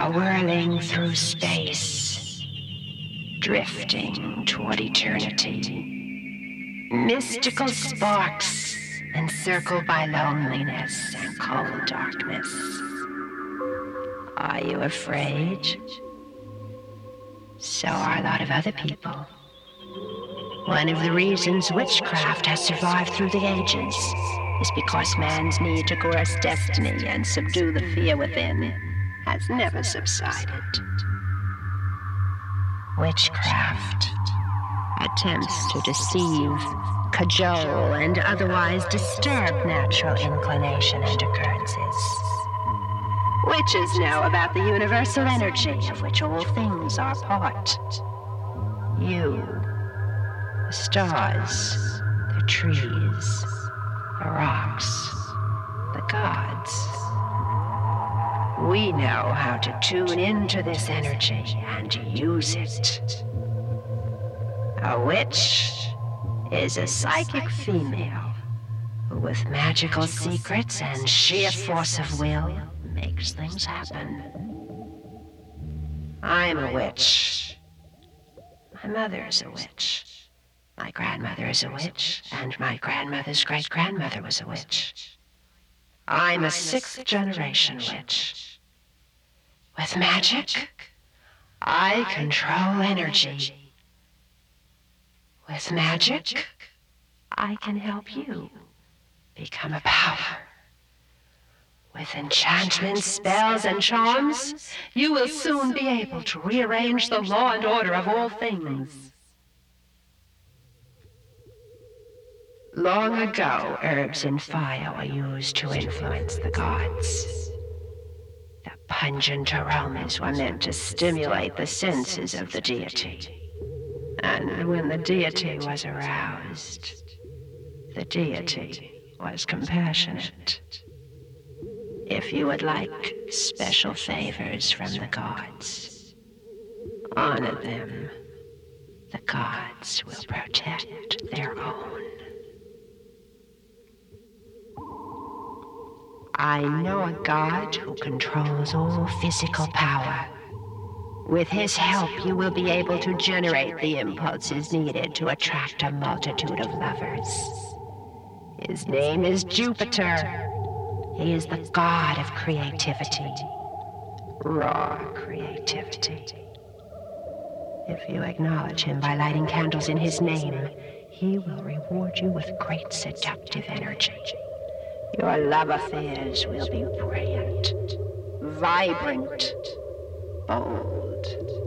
are whirling through space, drifting toward eternity. Mystical sparks encircled by loneliness and cold darkness. Are you afraid? So are a lot of other people. One of the reasons witchcraft has survived through the ages is because man's need to coerce destiny and subdue the fear within has never subsided. Witchcraft attempts to deceive, cajole, and otherwise disturb natural inclination and occurrences. Witches know about the universal energy of which all things are part. You, the stars, the trees, the rocks, the gods. We know how to tune into this energy and use it. A witch is a psychic female who, with magical secrets and sheer force of will, makes things happen. I'm a witch. My mother is a witch. My grandmother is a witch, and my grandmother's great-grandmother was a witch. I'm a sixth-generation witch. With magic, I control energy. With magic, I can help you become a power. With enchantments, spells, and charms, you will soon be able to rearrange the law and order of all things. Long ago, herbs and fire were used to influence the gods. The pungent aromas were meant to stimulate the senses of the deity. And when the deity was aroused, the deity was compassionate. If you would like special favors from the gods, honor them. The gods will protect their own. I know a god who controls all physical power. With his help, you will be able to generate the impulses needed to attract a multitude of lovers. His name is Jupiter. He is the god of creativity. Raw creativity. If you acknowledge him by lighting candles in his name, he will reward you with great seductive energy. Your love affairs will be brilliant, vibrant, bold.